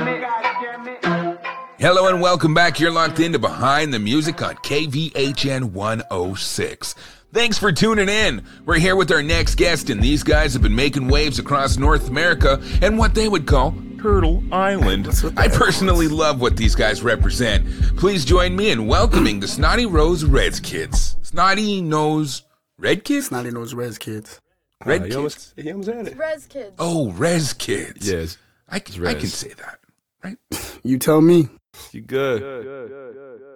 Hello and welcome back. You're locked into Behind the Music on KVHN 106. Thanks for tuning in. We're here with our next guest, and these guys have been making waves across North America and what they would call Turtle Island. I personally love what these guys represent. Please join me in welcoming the Snotty Nose Reds Kids. Snotty Nose Red Kids? Snotty Nose Reds Kids. Red Kids? He almost had it. Rez Kids. Oh, Rez Kids. Yes. I can say that, right? You tell me. You good.